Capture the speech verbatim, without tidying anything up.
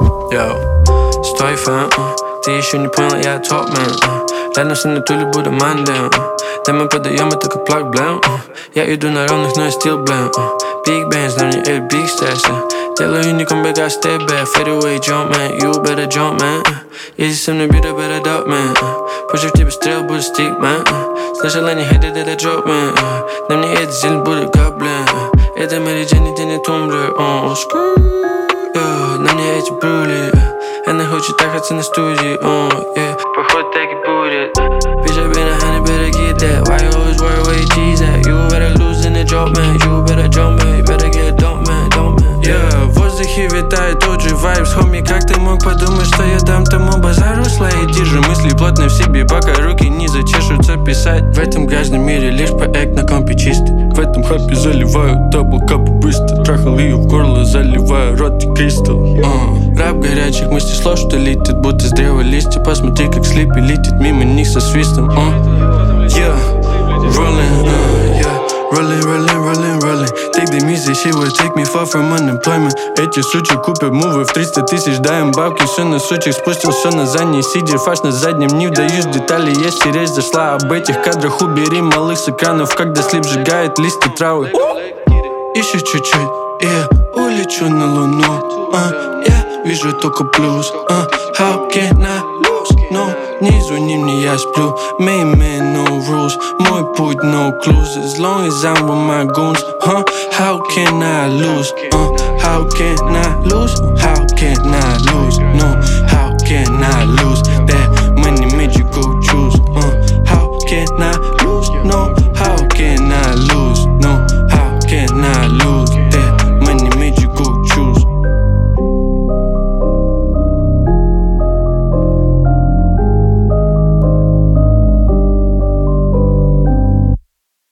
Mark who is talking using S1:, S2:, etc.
S1: Yo, støj fan, uh. Det er sjøn i point, jeg er top man, uh. Lad dem sådan, at du lige burde mand der, uh. Lad mig på det hjemme, du kan plukke blank, uh. Jeg er uden at runde, når jeg still blank, uh. Big bands, når jeg er big stars, uh. Tell her you come back, I step back. Fade away, jump man, you better jump man. Jeg er simpelthen bitter, better dog man. Push up, tippe stræl, burde stick man. Slash alene i hætte, det der drop man. Nemlig et selv, burde goble. Et af med det Jenny, den er tumble. Oh, screw, yeah. Nemlig et til brulig. Han er hos, der har til en studie. Oh, yeah. På hovedet, der kan boote. Bitch, jeg binder, han er better get that. Why you always worry where your G's at? You better lose in the job man. You better jump man, you better get dumped man, dump man. Yeah, в воздухе витает тот же вайбс. Homie, как ты мог подумать, что я дам тому базару слои? Держи мысли плотно в себе, пока руки не зачешутся писать. В этом грязном мире лишь проект на компе чистый. В этом хапе заливаю дабл-капы быстро. Трахал ее в горло, заливаю рот и кристалл. uh. Рэп горячих мыслей слов, что летит, будто с древа листья. Посмотри, как слипи летит мимо них со свистом. uh. Yeah, rolling, uh, yeah. Rolling, rolling, rolling, rolling. Take the music, shit will take me far from unemployment. Эти сучи купят мувы в триста тысяч, даем бабки, все на сучек. Спустился на задний сидер, фаш на заднем, не вдаюсь в детали. Есть речь зашла об этих кадрах, убери малых с экранов, когда слип сжигает листья травы. Еще чуть-чуть, и я улечу на луну. uh, Я вижу только плюс. uh, How can I lose? No, не звони мне, я сплю. Main man, no rules. Мой путь, no clues. As long as I'm with my goons. Huh? How can I lose? Uh, how can I lose? How can I lose? No, how can I lose? That money made you go choose. Uh, how can I lose? No, how can I lose? No, how can I lose?